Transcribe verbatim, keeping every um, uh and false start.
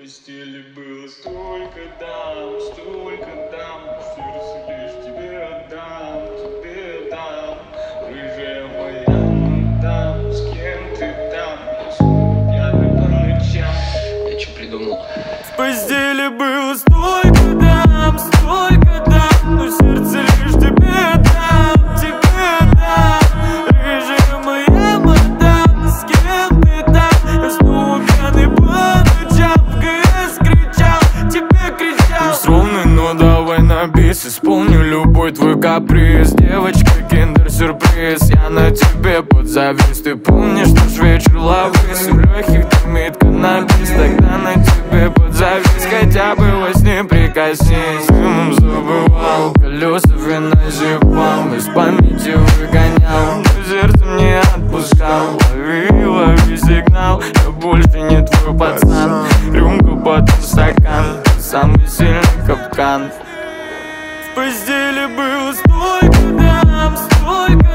постели было столько дам, столько дам, сердце лишь тебе отдам, тебе отдам. Рыжая моя мадам, с кем ты там? Я по ночам. Я что придумал? В постели было столько дам, столько дам, но сердце лишь тебе отдам, тебе отдам. Рыжая моя мадам, с кем ты там? Я снова пьяный по ночам, в ГС кричал, тебе кричал. Пусть ровный, но давай на бис, исполню любой твой каприз. Девочка, киндер-сюрприз, я на тебе подзавис. Ты помнишь наш вечер лаврис? У легких дымит каннабис, тогда на тебе подзавис. Хотя бы во сне прикоснись. Дымом забывал, колеса винозепам из памяти выгонял, но сердцем не отпускал. Лови, лови сигнал, я больше не твой пацан. Рюмку, потом стакан, самый сильный капкан. В постели было столько дам, столько